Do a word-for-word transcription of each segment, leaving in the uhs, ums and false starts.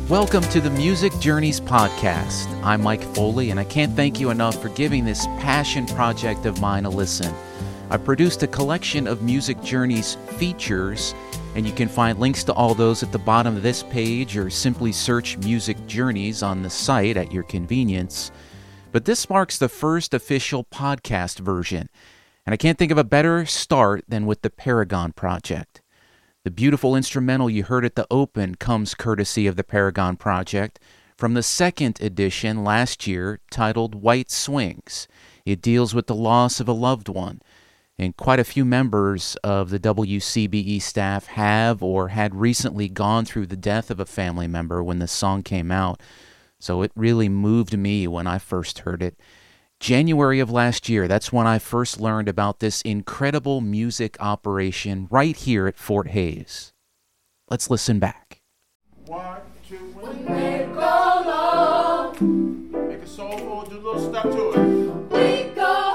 Welcome to the Music Journeys podcast. I'm Mike Foley, and I can't thank you enough for giving this passion project of mine a listen. I've produced a collection of Music Journeys features, and you can find links to all those at the bottom of this page, or simply search Music Journeys on the site at your convenience. But this marks the first official podcast version, and I can't think of a better start than with the Paragon Project. The beautiful instrumental you heard at the open comes courtesy of the Paragon Project from the second edition last year titled White Swings. It deals with the loss of a loved one, and quite a few members of the W C B E staff have or had recently gone through the death of a family member when the song came out, so it really moved me when I first heard it. January of last year, that's when I first learned about this incredible music operation right here at Fort Hays. Let's listen back. One, two, when they go low, make a soulful, do a little step to it. We go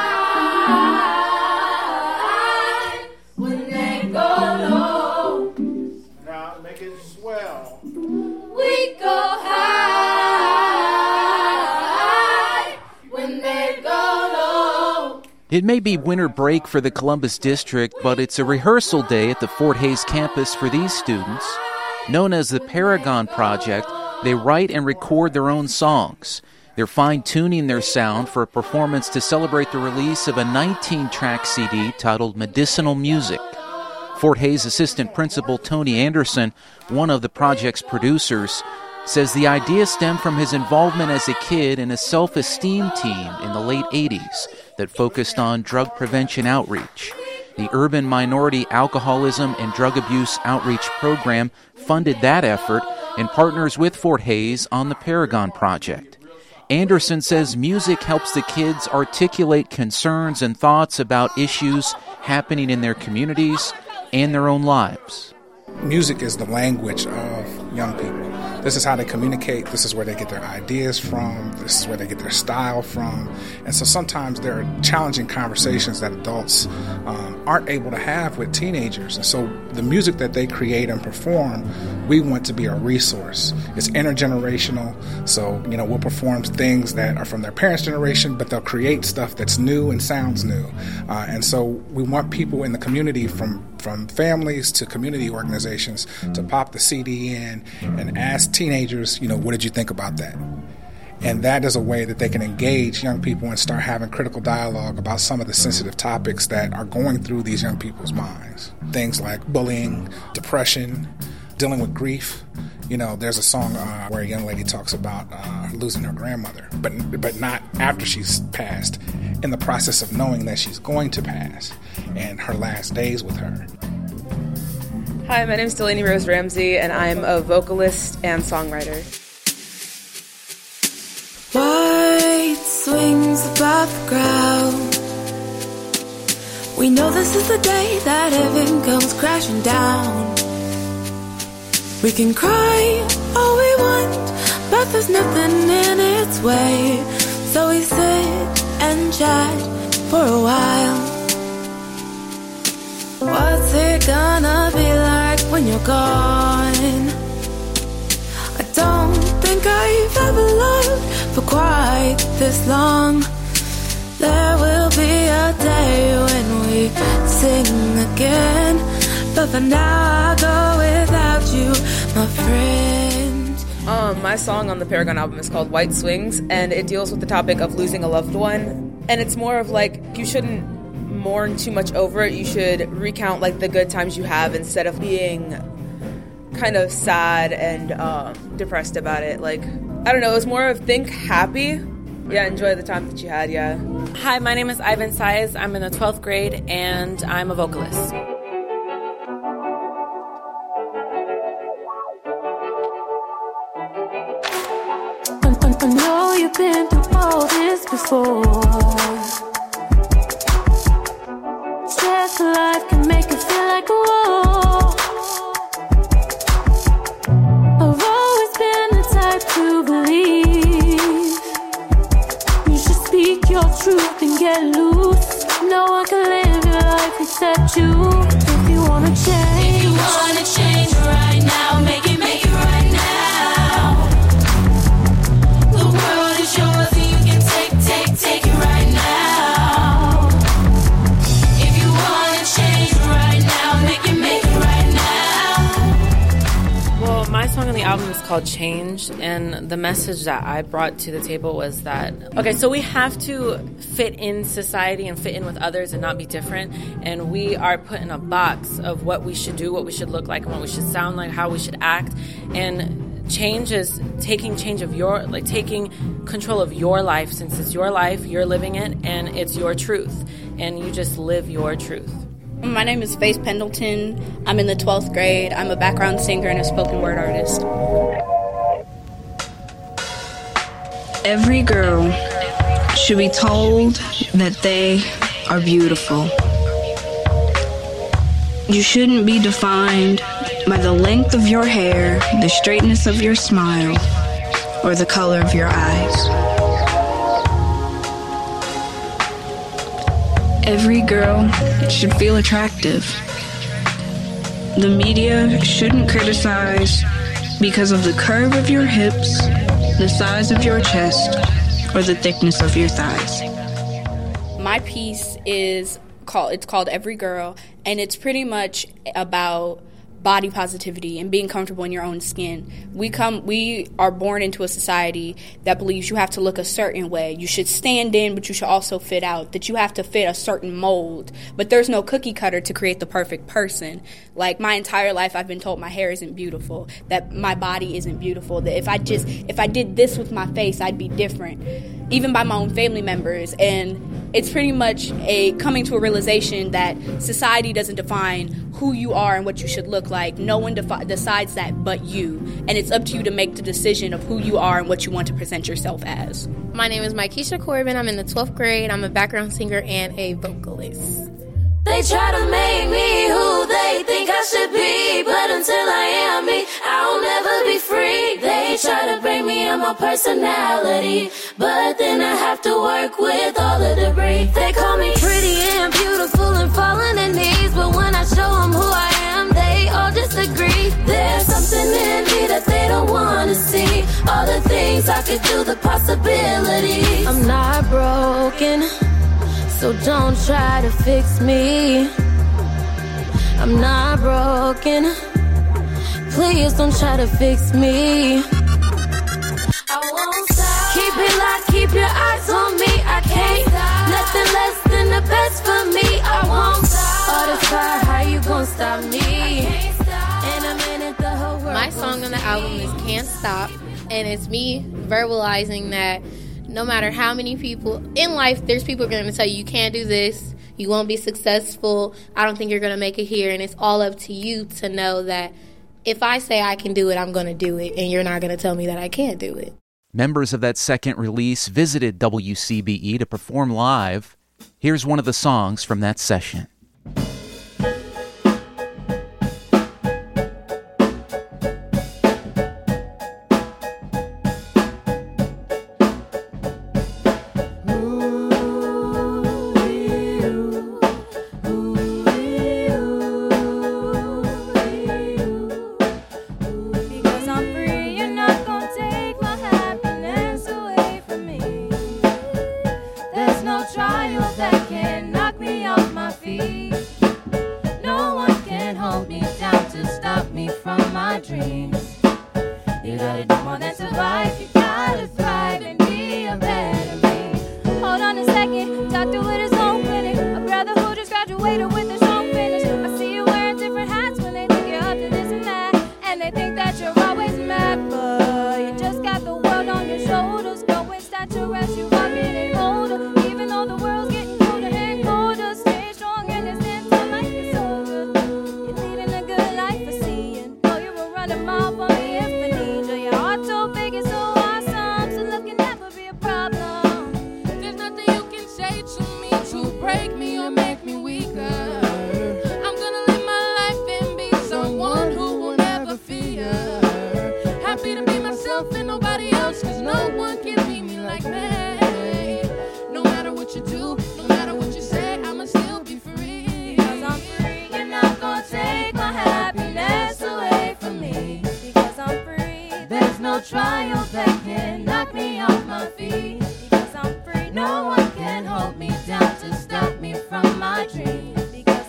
high when they go low. Now make it swell. We go high. It may be winter break for the Columbus District, but it's a rehearsal day at the Fort Hays campus for these students. Known as the Paragon Project, they write and record their own songs. They're fine-tuning their sound for a performance to celebrate the release of a nineteen-track C D titled Medicinal Music. Fort Hays assistant principal Tony Anderson, one of the project's producers, says the idea stemmed from his involvement as a kid in a self-esteem team in the late eighties that focused on drug prevention outreach. The Urban Minority Alcoholism and Drug Abuse Outreach Program funded that effort and partners with Fort Hays on the Paragon Project. Anderson says music helps the kids articulate concerns and thoughts about issues happening in their communities and their own lives. Music is the language of young people. This is how they communicate. This is where they get their ideas from. This is where they get their style from. And so sometimes there are challenging conversations that adults um, aren't able to have with teenagers. And so the music that they create and perform, we want to be a resource. It's intergenerational. So, you know, we'll perform things that are from their parents' generation, but they'll create stuff that's new and sounds new. Uh, and so we want people in the community, from from families to community organizations, to pop the C D in and ask teenagers, you know, what did you think about that? And that is a way that they can engage young people and start having critical dialogue about some of the sensitive topics that are going through these young people's minds. Things like bullying, depression, dealing with grief. You know, there's a song uh, where a young lady talks about uh, losing her grandmother, but but not after she's passed, in the process of knowing that she's going to pass and her last days with her. Hi, my name is Delaney Rose Ramsey, and I'm a vocalist and songwriter. White swings above the ground. We know this is the day that heaven comes crashing down. We can cry all we want, but there's nothing in its way. So we sit and chat for a while. What's it gonna be like when you're gone? I don't think I've ever loved for quite this long. There will be a day when we sing again, but for now I go without you, my friend. Um, my song on the Paragon album is called White Swings, and it deals with the topic of losing a loved one. And it's more of like, you shouldn't mourn too much over it. You should recount like the good times you have instead of being kind of sad and um, depressed about it. Like, I don't know, it was more of think happy. Yeah, enjoy the time that you had, yeah. Hi, my name is Ivan Saez. I'm in the twelfth grade, and I'm a vocalist. I know you've been through all this before. Stress of life can make it feel like a war. I've always been the type to believe you should speak your truth and get loose. No one can live your life except you. If you wanna change, If you wanna change right now, make it, make it right now. album is called Change, and the message that I brought to the table was that, okay, so we have to fit in society and fit in with others and not be different, and we are put in a box of what we should do, what we should look like, and what we should sound like, how we should act, and change is taking change of your, like taking control of your life, since it's your life, you're living it, and it's your truth, and you just live your truth. My name is Faith Pendleton. I'm in the twelfth grade. I'm a background singer and a spoken word artist. Every girl should be told that they are beautiful. You shouldn't be defined by the length of your hair, the straightness of your smile, or the color of your eyes. Every girl should feel attractive. The media shouldn't criticize because of the curve of your hips, the size of your chest, or the thickness of your thighs. My piece is called, it's called Every Girl, and it's pretty much about body positivity and being comfortable in your own skin. We come, we are born into a society that believes you have to look a certain way. You should stand in, but you should also fit out. That you have to fit a certain mold. But there's no cookie cutter to create the perfect person. Like, my entire life, I've been told my hair isn't beautiful, that my body isn't beautiful, that if I just, if I did this with my face, I'd be different. Even by my own family members. And it's pretty much a coming to a realization that society doesn't define who you are and what you should look like. No one defi- decides that but you. And it's up to you to make the decision of who you are and what you want to present yourself as. My name is Mykesha Corbin. I'm in the twelfth grade. I'm a background singer and a vocalist. They try to make me who they think I should be, but until I am me, I'll never be free. They try to bring me on my personality, but then I have to work with all the debris. They call me pretty and beautiful and fall on their knees, but when I show them who I am, they all disagree. There's something in me that they don't want to see, all the things I could do, the possibilities. I'm not broken, so don't try to fix me. I'm not broken. Please don't try to fix me. I won't stop. Keep it locked, keep your eyes on me. I can't stop. Nothing less than the best for me. I won't stop. All the fire, how you gonna stop me? I can't stop. In a minute, the whole world. My song on the album is Can't Stop, and it's me verbalizing that no matter how many people in life, there's people going to tell you you can't do this, you won't be successful, I don't think you're going to make it here, and it's all up to you to know that if I say I can do it, I'm going to do it, and you're not going to tell me that I can't do it. Members of that second release visited W C B E to perform live. Here's one of the songs from that session.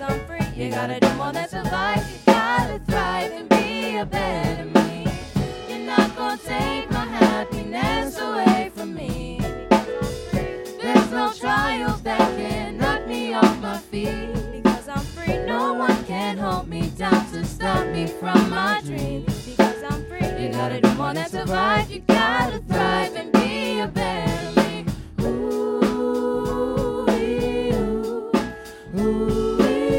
You gotta do more than survive. You gotta thrive and be a better me. that can knock me off my feet. Because I'm free. No one can hold me down to stop me from my dream. Because I'm free. You gotta do more than survive. You gotta thrive and be a better me. Ooh, ooh, ooh.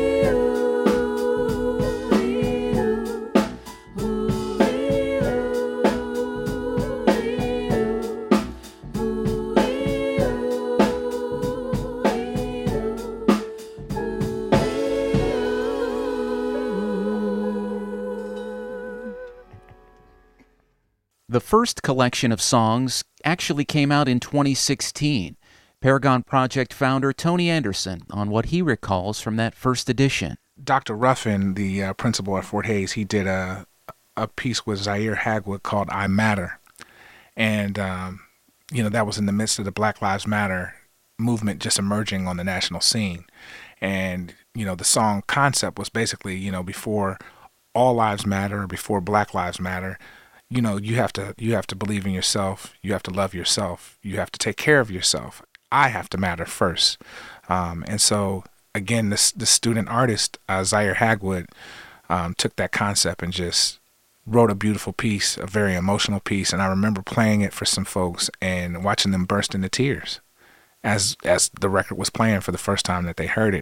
The first collection of songs actually came out in twenty sixteen. Paragon Project founder Tony Anderson on what he recalls from that first edition. Doctor Ruffin, the uh, principal at Fort Hays, he did a a piece with Zaire Hagwood called I Matter. And, um, you know, that was in the midst of the Black Lives Matter movement just emerging on the national scene. And, you know, the song concept was basically, you know, before all lives matter, or before Black Lives Matter, you know, you have to you have to believe in yourself. You have to love yourself. You have to take care of yourself. I have to matter first. Um, and so, again, this the student artist, uh, Zaire Hagwood, um, took that concept and just wrote a beautiful piece, a very emotional piece. And I remember playing it for some folks and watching them burst into tears as as the record was playing for the first time that they heard it.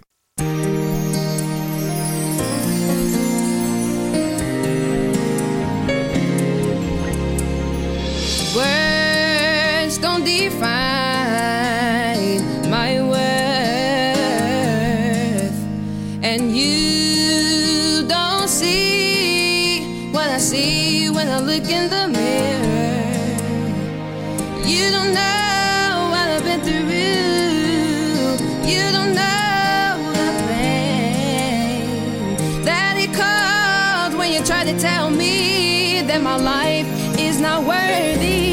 Words don't define my worth, and you don't see what I see when I look in the mirror. You don't know what I've been through. You don't know the pain that it caused when you try to tell me that my life is not worthy.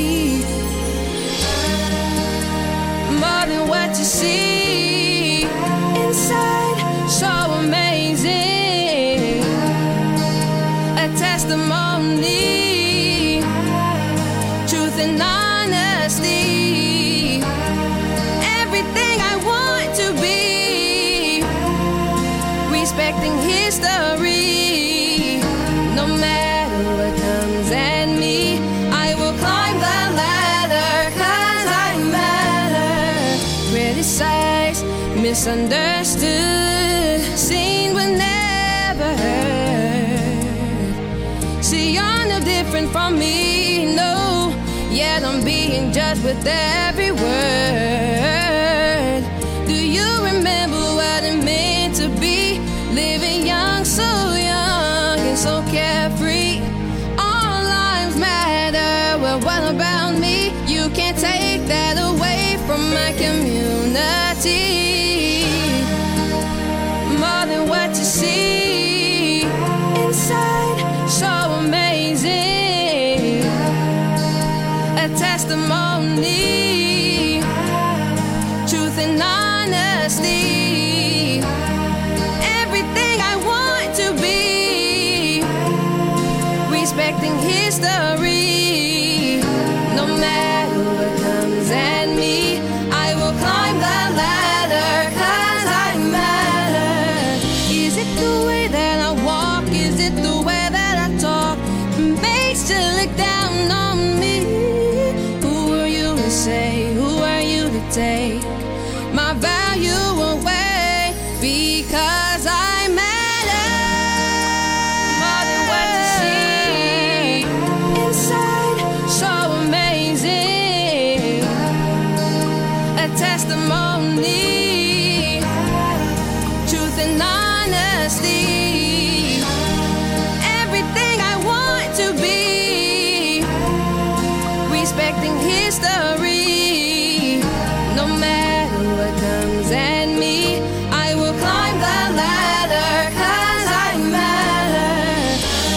More than what you see inside, so amazing. A testimony, truth and honesty. Everything I want to be, respecting history. No matter what comes at me, I will climb the ladder, 'cause I matter. Criticized, misunderstood, seen but never heard. See, you're no different from me, no, yet I'm being judged with every word. Do you remember what it meant to be living young, so young and so carefree? All lives matter, well, what about me? You can't take that away from my community. More than what you see inside, so amazing. A testimony, truth and honesty. Everything I want to be, respecting history. No matter what comes at me, I will climb the ladder, 'cause I matter. Is it the way that I walk? Is it the way that I talk? Makes you look down on me. Who are you to say? Who are you to take my value away? Because I matter. More than what you see inside, so amazing. A testimony, truth and honesty. Everything I want to be, respecting history. No matter what comes at me, I will climb the ladder, 'cause I matter.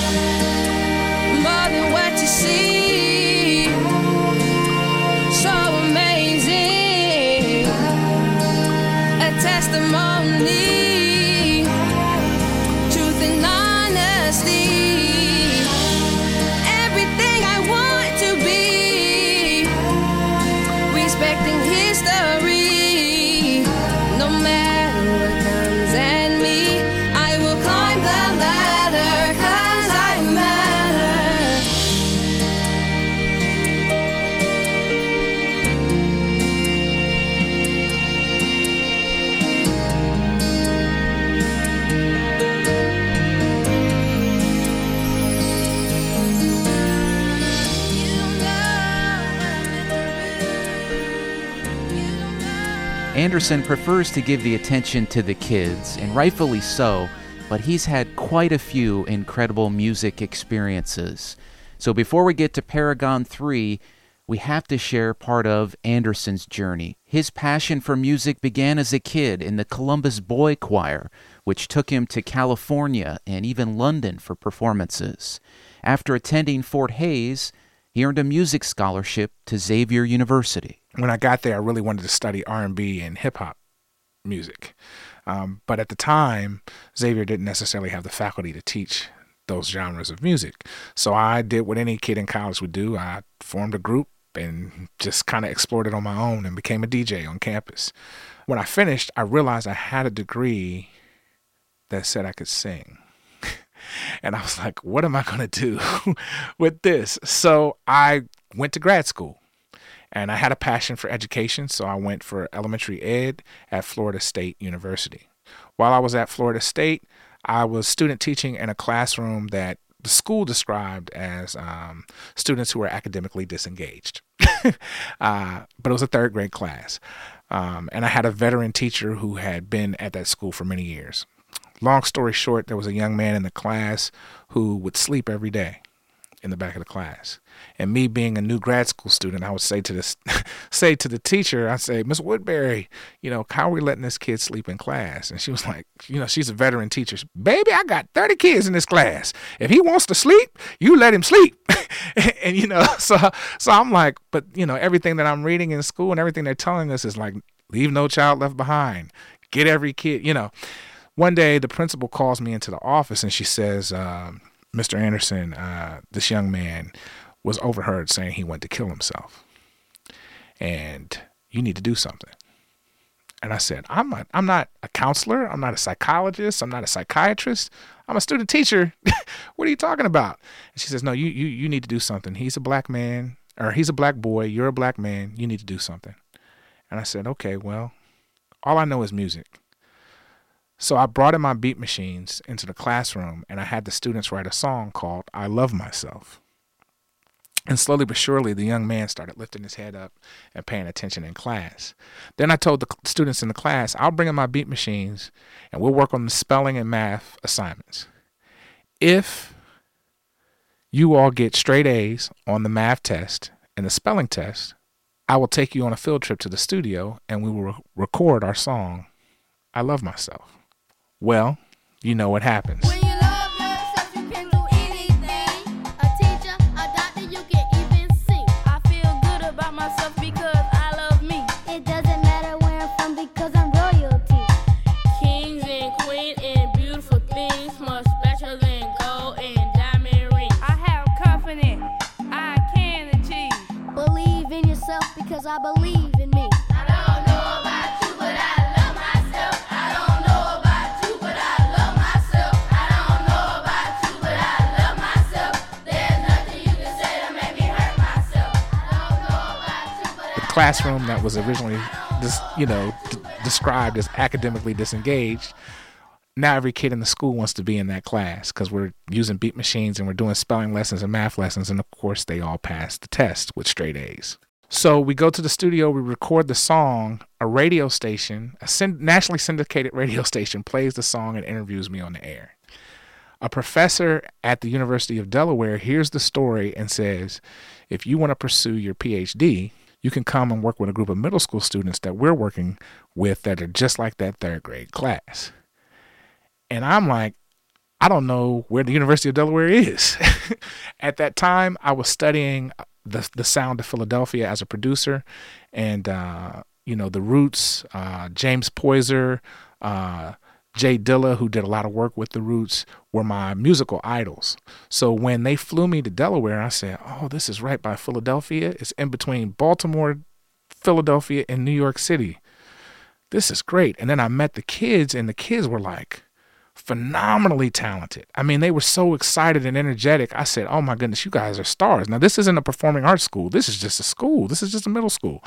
More than what you see, so amazing. A testimony, truth and honesty. Everything I want to be, Anderson prefers to give the attention to the kids, and rightfully so, but he's had quite a few incredible music experiences. So before we get to Paragon three, we have to share part of Anderson's journey. His passion for music began as a kid in the Columbus Boy Choir, which took him to California and even London for performances. After attending Fort Hays, he earned a music scholarship to Xavier University. When I got there, I really wanted to study R and B and hip-hop music. Um, but at the time, Xavier didn't necessarily have the faculty to teach those genres of music. So I did what any kid in college would do. I formed a group and just kind of explored it on my own and became a D J on campus. When I finished, I realized I had a degree that said I could sing. And I was like, what am I going to do with this? So I went to grad school. And I had a passion for education, so I went for elementary ed at Florida State University. While I was at Florida State, I was student teaching in a classroom that the school described as um, students who were academically disengaged. uh, but it was a third grade class. Um, and I had a veteran teacher who had been at that school for many years. Long story short, there was a young man in the class who would sleep every day in the back of the class. And me being a new grad school student, I would say to this, say to the teacher, I'd say, Miss Woodbury, you know, how are we letting this kid sleep in class? And she was like, you know, she's a veteran teacher. Baby, I got thirty kids in this class. If he wants to sleep, you let him sleep. and, and, you know, so, so I'm like, but, you know, everything that I'm reading in school and everything they're telling us is like, leave no child left behind. Get every kid, you know. One day the principal calls me into the office and she says, um, Mister Anderson, uh, this young man was overheard saying he wanted to kill himself. And you need to do something. And I said, I'm not, I'm not a counselor. I'm not a psychologist. I'm not a psychiatrist. I'm a student teacher. What are you talking about? And she says, no, you, you, you need to do something. He's a black man, or he's a black boy. You're a black man. You need to do something. And I said, okay, well, all I know is music. So I brought in my beat machines into the classroom and I had the students write a song called I Love Myself. And slowly but surely, the young man started lifting his head up and paying attention in class. Then I told the students in the class, I'll bring in my beat machines and we'll work on the spelling and math assignments. If you all get straight A's on the math test and the spelling test, I will take you on a field trip to the studio and we will re- record our song, I Love Myself. Well, you know what happens. When you love yourself, you can do anything. A teacher, a doctor, you can even sing. I feel good about myself because I love me. It doesn't matter where I'm from because I'm royalty. Kings and queens and beautiful things, much better than gold and diamond rings. I have confidence I can achieve. Believe in yourself because I believe in me. I don't know about you, but I love myself. I don't know about you, but I love myself. I don't know about you, but I love myself. There's nothing you can say to make me hurt myself. I don't know about you, but I The classroom that was originally, this, you know, d- described as academically disengaged, now every kid in the school wants to be in that class because we're using beat machines and we're doing spelling lessons and math lessons. And of course, they all pass the test with straight A's. So we go to the studio, we record the song, a radio station, a syn- nationally syndicated radio station plays the song and interviews me on the air. A professor at the University of Delaware hears the story and says, if you want to pursue your P H D, you can come and work with a group of middle school students that we're working with that are just like that third grade class. And I'm like, I don't know where the University of Delaware is. At that time, I was studying the the sound of Philadelphia as a producer, and uh, you know, the Roots, uh, James Poyser, uh, Jay Dilla, who did a lot of work with the Roots, were my musical idols. So when they flew me to Delaware, I said, "Oh, this is right by Philadelphia. It's in between Baltimore, Philadelphia, and New York City. This is great." And then I met the kids, and the kids were like phenomenally talented. I mean, they were so excited and energetic. I said, oh my goodness, you guys are stars. Now, this isn't a performing arts school. This is just a school. This is just a middle school.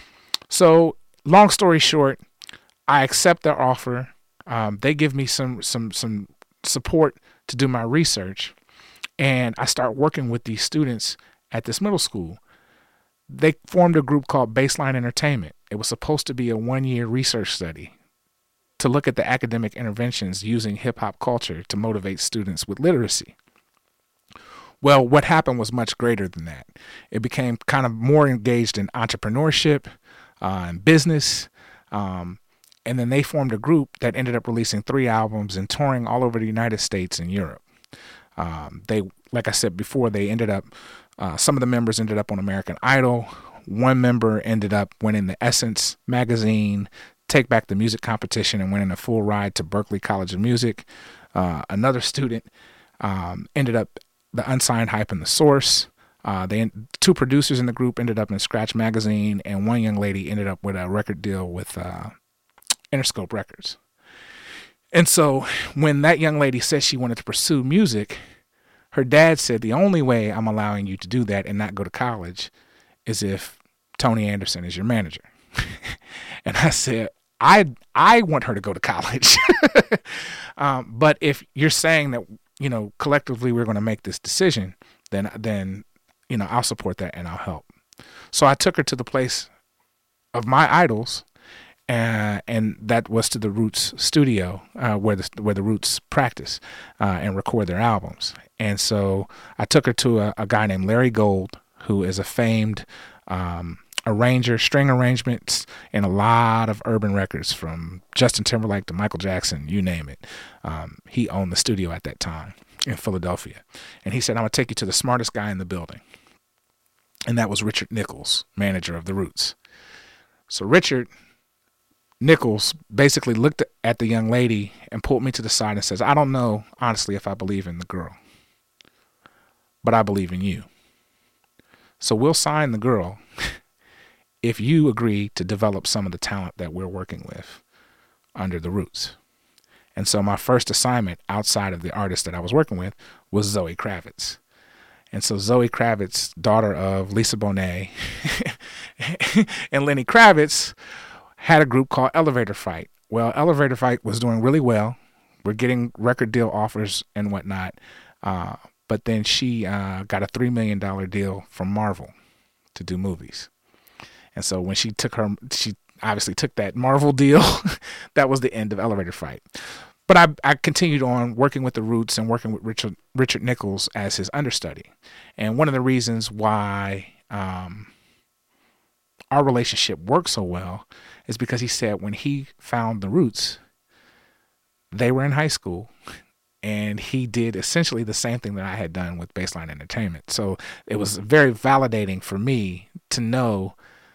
So long story short, I accept their offer. Um, they give me some, some, some support to do my research. And I start working with these students at this middle school. they formed a group called Baseline Entertainment. It was supposed to be a one-year research study to look at the academic interventions using hip-hop culture to motivate students with literacy. Well, what happened was much greater than that. It became kind of more engaged in entrepreneurship uh, and business. Um, and then they formed a group that ended up releasing three albums and touring all over the United States and Europe. Um, they, like I said before, they ended up, uh, some of the members ended up on American Idol. One member ended up winning the Essence magazine, Take Back the Music competition, and winning a full ride to Berklee College of Music. Uh, another student um, ended up the Unsigned Hype and The Source. Uh, they two producers in the group ended up in Scratch magazine, and one young lady ended up with a record deal with uh, Interscope Records. And so when that young lady said she wanted to pursue music, her dad said, the only way I'm allowing you to do that and not go to college is if Tony Anderson is your manager. And I said, I I want her to go to college. um, but if you're saying that, you know, collectively we're going to make this decision, then, then, you know, I'll support that and I'll help. So I took her to the place of my idols, uh, and that was to the Roots studio, uh, where the where the Roots practice uh, and record their albums. And so I took her to a, a guy named Larry Gold, who is a famed um, arranger, string arrangements, and a lot of urban records from Justin Timberlake to Michael Jackson, you name it. Um, he owned the studio at that time in Philadelphia. And he said, I'm going to take you to the smartest guy in the building. And that was Richard Nichols, manager of the Roots. So Richard Nichols basically looked at the young lady and pulled me to the side and says, I don't know, honestly, if I believe in the girl, but I believe in you. So we'll sign the girl if you agree to develop some of the talent that we're working with under the Roots. And so my first assignment outside of the artist that I was working with was Zoe Kravitz. And so Zoe Kravitz, daughter of Lisa Bonet and Lenny Kravitz, had a group called Elevator Fight. Well, Elevator Fight was doing really well. We're getting record deal offers and whatnot. Uh, but then she uh, got a three million dollars deal from Marvel to do movies. And so when she took her, she obviously took that Marvel deal. That was the end of Elevator Fight. But I, I continued on working with the Roots and working with Richard Richard Nichols as his understudy. And one of the reasons why um, our relationship worked so well is because he said when he found the Roots, they were in high school, and he did essentially the same thing that I had done with Baseline Entertainment. So it was very validating for me to know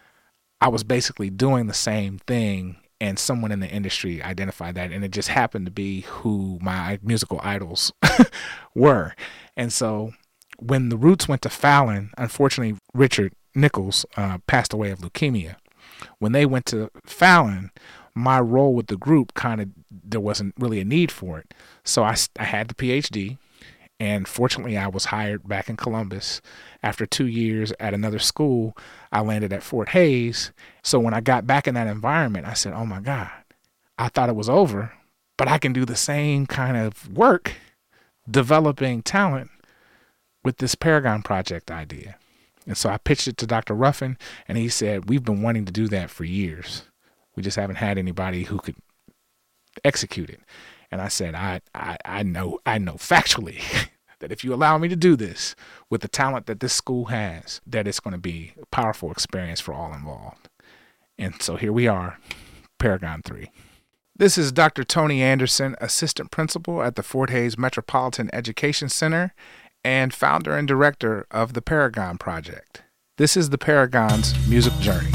I was basically doing the same thing, and someone in the industry identified that, and it just happened to be who my musical idols were. And so when the Roots went to Fallon, unfortunately, Richard Nichols uh, passed away of leukemia. When they went to Fallon, my role with the group kind of, there wasn't really a need for it. So I, I had the P H D, and fortunately I was hired back in Columbus. After two years at another school, I landed at Fort Hays. So when I got back in that environment, I said, oh my God, I thought it was over, but I can do the same kind of work developing talent with this Paragon Project idea. And so I pitched it to Doctor Ruffin, and he said, we've been wanting to do that for years. We just haven't had anybody who could execute it. And I said, I, I, I know, I know factually that if you allow me to do this with the talent that this school has, that it's going to be a powerful experience for all involved. And so here we are, Paragon three. This is Doctor Tony Anderson, Assistant Principal at the Fort Hays Metropolitan Education Center and founder and director of the Paragon Project. This is the Paragon's music journey.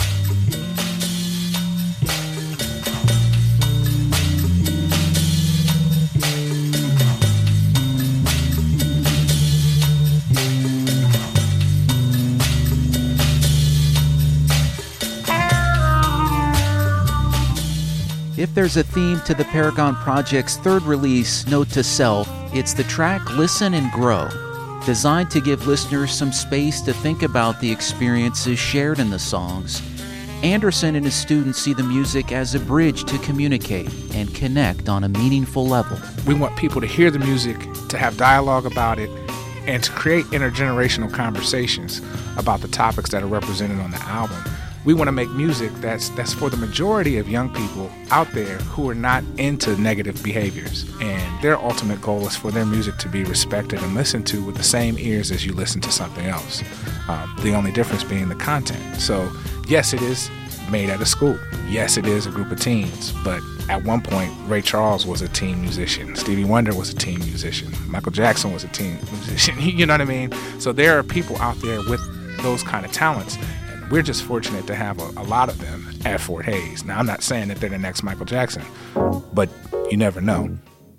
If there's a theme to the Paragon Project's third release, Note to Self, it's the track Listen and Grow, designed to give listeners some space to think about the experiences shared in the songs. Anderson and his students see the music as a bridge to communicate and connect on a meaningful level. We want people to hear the music, to have dialogue about it, and to create intergenerational conversations about the topics that are represented on the album. We want to make music that's that's for the majority of young people out there who are not into negative behaviors. And their ultimate goal is for their music to be respected and listened to with the same ears as you listen to something else. Um, the only difference being the content. So, yes, it is made at a school. Yes, it is a group of teens. But at one point, Ray Charles was a teen musician. Stevie Wonder was a teen musician. Michael Jackson was a teen musician. You know what I mean? So there are people out there with those kind of talents. We're just fortunate to have a, a lot of them at Fort Hays. Now, I'm not saying that they're the next Michael Jackson, but you never know.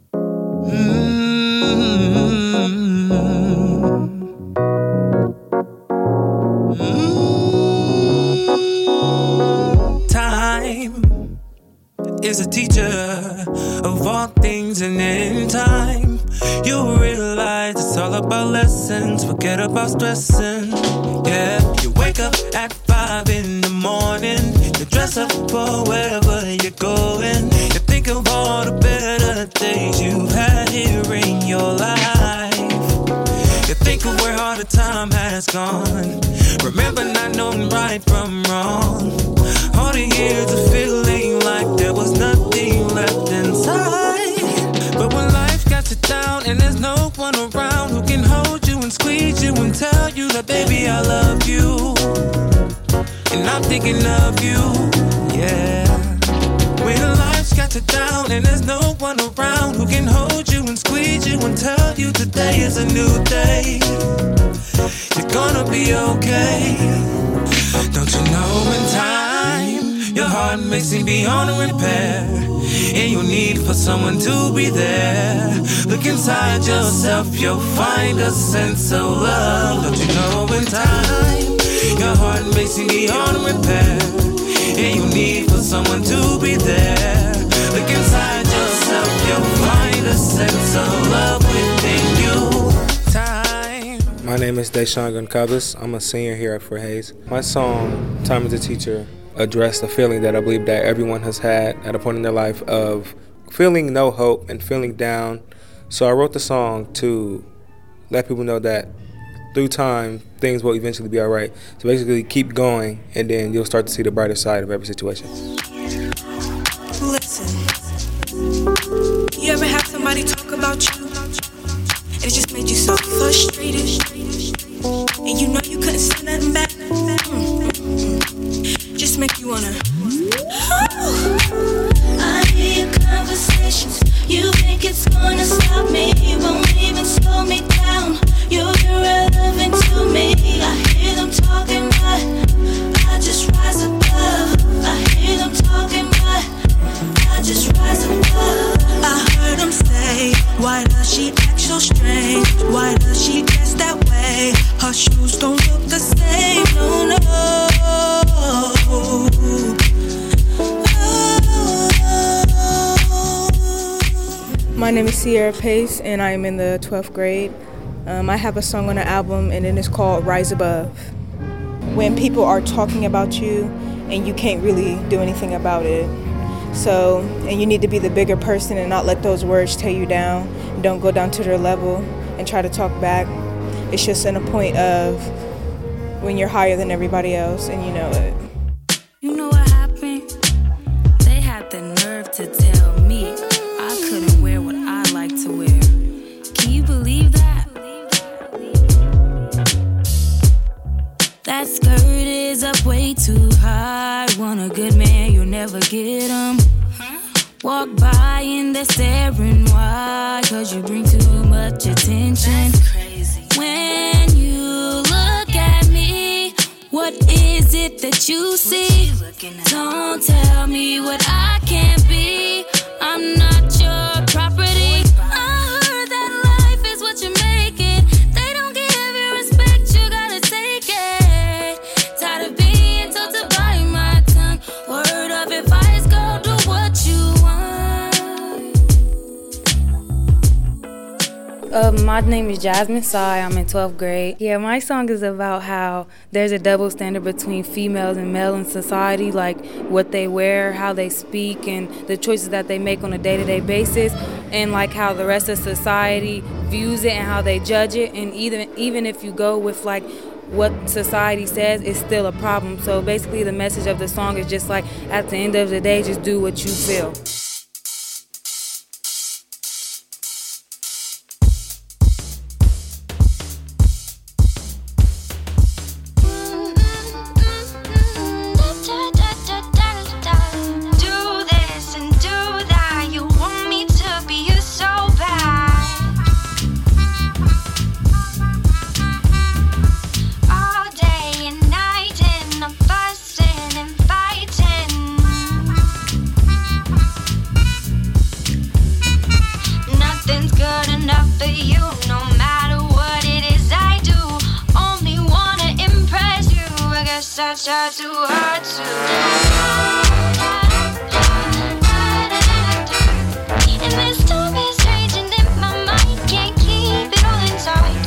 Time is a teacher of all things, and in time, you'll realize it's all about lessons. Forget about stressing. Yeah, you wake up at five in the morning. You dress up for wherever you're going. You think of all the better days you've had here in your life. You think of where all the time has gone. Remember not knowing right from wrong. All the years of feeling like there was nothing left inside. But when life got you down and there's no one around who can hold you and squeeze you and tell you that, baby, I love you, and I'm thinking of you, yeah. When life's got you down and there's no one around who can hold you and squeeze you and tell you today is a new day, you're gonna be okay. Don't you know in time, your heart may seem beyond repair, and you need for someone to be there. Look inside yourself, you'll find a sense of love. Don't you know in time, your heart may seem beyond repair, and you need for someone to be there. Look inside yourself, you'll find a sense of love within you. Time. My name is Deshaun Goncalves. I'm a senior here at Fort Hays. My song, Time as a Teacher, addressed the feeling that I believe that everyone has had at a point in their life of feeling no hope and feeling down. So I wrote the song to let people know that through time, things will eventually be all right. So basically, keep going, and then you'll start to see the brighter side of every situation. Listen, you ever have somebody talk about you, and it just made you so frustrated, and you know you couldn't say nothing back? Mm-hmm. Just make you wanna. I hear your conversations. You think it's gonna stop me? Won't even slow me down. You're irrelevant to me. I hear them talking, but I just rise above. I hear them talking, but I just rise above. I heard them say, why does she act so strange? Why does she dress that way? Her shoes don't look the same. No, no. My name is Sierra Pace, and I am in the twelfth grade. Um, I have a song on the album, and it is called Rise Above. When people are talking about you, and you can't really do anything about it. So, and you need to be the bigger person and not let those words tear you down. Don't go down to their level and try to talk back. It's just in a point of when you're higher than everybody else, and you know it. You know what happened? They had the nerve to tell me I couldn't wear what I like to wear. Can you believe that? That skirt is up way too high. Want a good man, you'll never get him. Walk by and they're staring. Why? Cause you bring too much attention. That's crazy. When you look at me, what is it that you see? Don't tell me what I can't be. I'm not your property. I heard that life is what you make it. They don't give you respect, you gotta take it. Tired of being told to bite my tongue. Word of advice, go do what you want. Uh, my name is Jasmine Sai. I'm in twelfth grade. Yeah, my song is about how there's a double standard between females and male in society, like what they wear, how they speak, and the choices that they make on a day-to-day basis, and like how the rest of society views it and how they judge it. And even even if you go with like what society says, it's still a problem. So basically the message of the song is just like, at the end of the day, just do what you feel. Try too hard to. And this storm is raging in my mind, can't keep it all inside.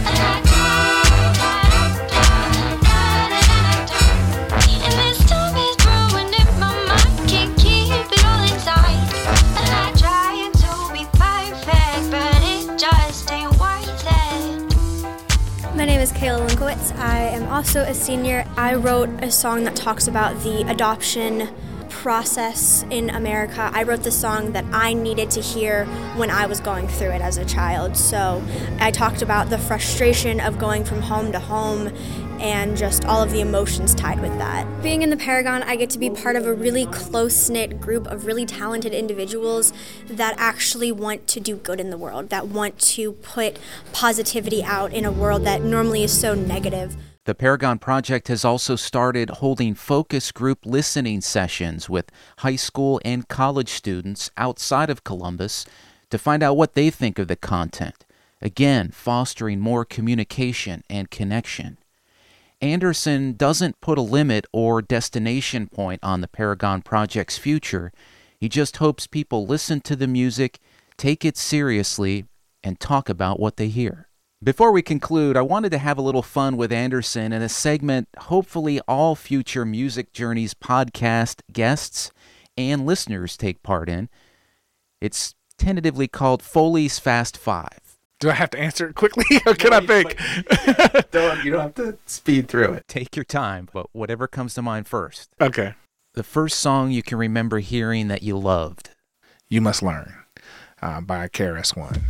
And this storm is brewing in my mind, can't keep it all inside. And I'm trying to be perfect, but it just ain't worth it. My name is Kayla Linkowitz. I am also a senior. I wrote a song that talks about the adoption process in America. I wrote the song that I needed to hear when I was going through it as a child. So I talked about the frustration of going from home to home and just all of the emotions tied with that. Being in the Paragon, I get to be part of a really close-knit group of really talented individuals that actually want to do good in the world, that want to put positivity out in a world that normally is so negative. The Paragon Project has also started holding focus group listening sessions with high school and college students outside of Columbus to find out what they think of the content, again, fostering more communication and connection. Anderson doesn't put a limit or destination point on the Paragon Project's future. He just hopes people listen to the music, take it seriously, and talk about what they hear. Before we conclude, I wanted to have a little fun with Anderson in a segment hopefully all future Music Journeys podcast guests and listeners take part in. It's tentatively called Foley's Fast Five. Do I have to answer it quickly, or can I think? don't, you don't have to speed through it. Take your time, but whatever comes to mind first. Okay. The first song you can remember hearing that you loved. You Must Learn uh, by K R S One.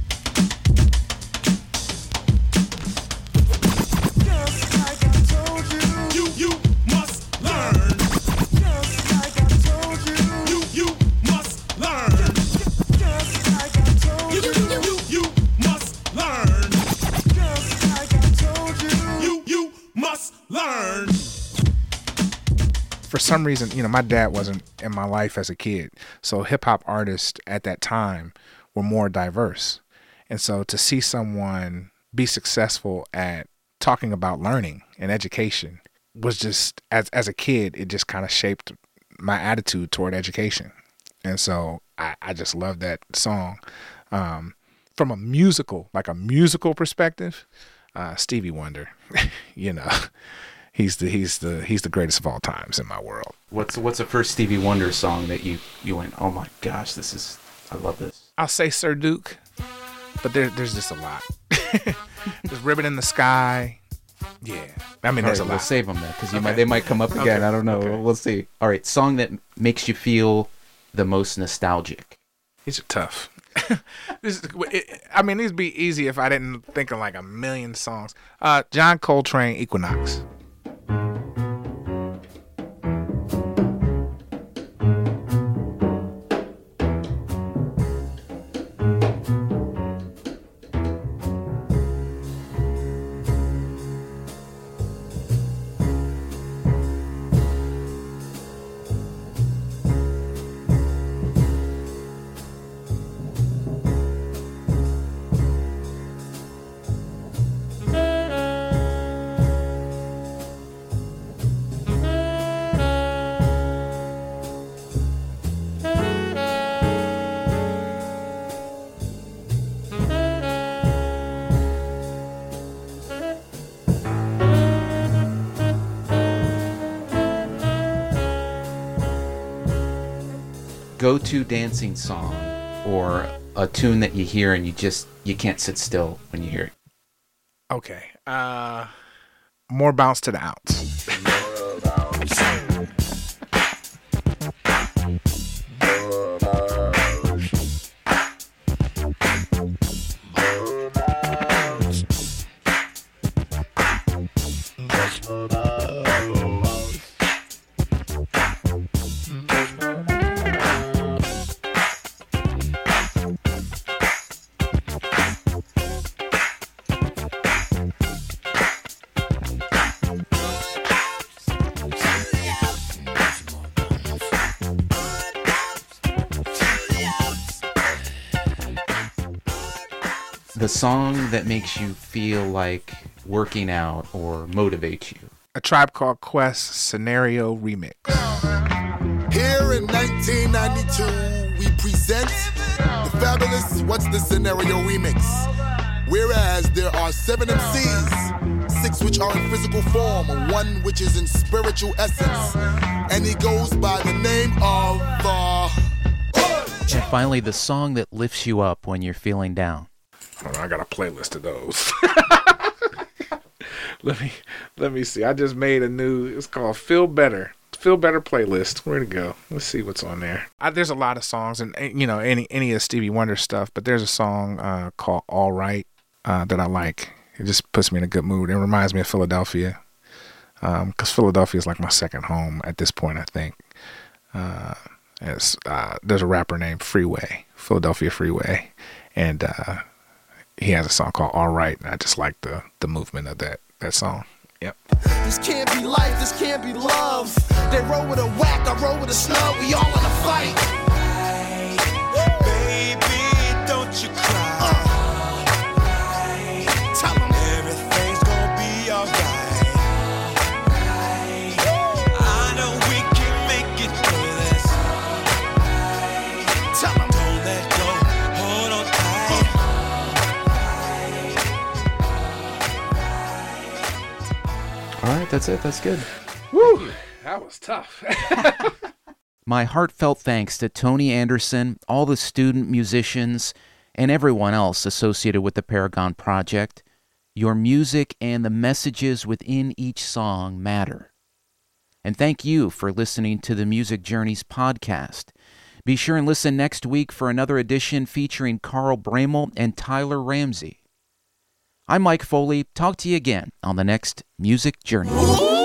Learn. For some reason, you know, my dad wasn't in my life as a kid, so hip hop artists at that time were more diverse. And so to see someone be successful at talking about learning and education was just, as as a kid, it just kind of shaped my attitude toward education. And so I, I just love that song. Um, from a musical, like a musical perspective, uh, Stevie Wonder, you know, he's the he's the he's the greatest of all times in my world. What's what's the first Stevie Wonder song that you you went, oh my gosh, this is, I love this? I'll say Sir Duke, but there there's just a lot. There's Ribbon in the Sky. Yeah, I mean, All there's right, a lot. We'll save them then, because Okay. might they might come up again. Okay. I don't know. Okay. We'll see. All right, song that makes you feel the most nostalgic. These are tough. this, is- it, I mean, these would be easy if I didn't think of like a million songs. Uh, John Coltrane, Equinox. go-to dancing song, or a tune that you hear and you just you can't sit still when you hear it? Okay. Uh, more bounce to the outs. The song that makes you feel like working out or motivates you. A Tribe Called Quest Scenario Remix. Here in nineteen ninety-two, we present the fabulous What's the Scenario Remix. Whereas there are seven M Cs, six which are in physical form, one which is in spiritual essence, and he goes by the name of uh... And finally, the song that lifts you up when you're feeling down. Hold on, I got a playlist of those. let me let me see. I just made a new. It's called Feel Better. Feel Better playlist. Where'd it go? Let's see what's on there. I, there's a lot of songs, and you know any any of Stevie Wonder stuff. But there's a song uh, called All Right uh, that I like. It just puts me in a good mood. It reminds me of Philadelphia, because um, Philadelphia is like my second home at this point, I think. Uh, it's, uh, there's a rapper named Freeway, Philadelphia Freeway, and uh, he has a song called All Right, and I just like the the movement of that that song. Yep. This can't be life, this can't be love. They roll with a whack, I roll with a snub, we all in a fight. Baby, don't you cry. Uh. Tell them everything's gonna be alright. I know we can make it through this. Tell them don't let go, hold on tight. All right, that's it. That's good. Woo! That was tough. My heartfelt thanks to Tony Anderson, all the student musicians, and everyone else associated with the Paragon Project. Your music and the messages within each song matter. And thank you for listening to the Music Journeys podcast. Be sure and listen next week for another edition featuring Carl Bramel and Tyler Ramsey. I'm Mike Foley. Talk to you again on the next Music Journey.